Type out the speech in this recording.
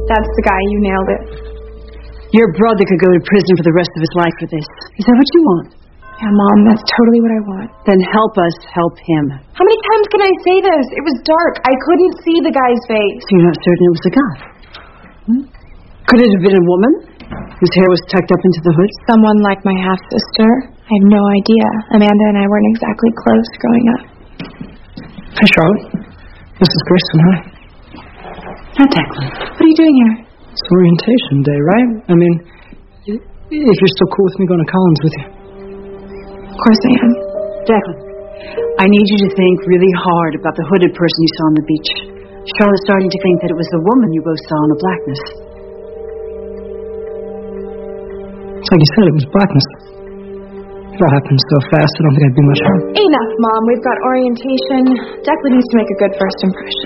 That's the guy. You nailed it. Your brother could go to prison for the rest of his life for this. Is that what you want? Yeah, Mom, that's totally what I want. Then help us help him. How many times can I say this? It was dark. I couldn't see the guy's face. So you're not certain it was a guy? Could it have been a woman whose hair was tucked up into the hood? Someone like my half-sister? I have no idea. Amanda and I weren't exactly close growing up. Hey, Charlotte. This is Grayson, huh? Hi, Declan. What are you doing here? It's orientation day, right? I mean, if you're still cool with me going to Collins with you. Of course I am. Declan, I need you to think really hard about the hooded person you saw on the beach. Charlotte's starting to think that it was the woman you both saw in the blackness. It's like you said, it was blackness. It all happened so fast, I don't think I'd be much harm. Enough, Mom. We've got orientation. Declan needs to make a good first impression.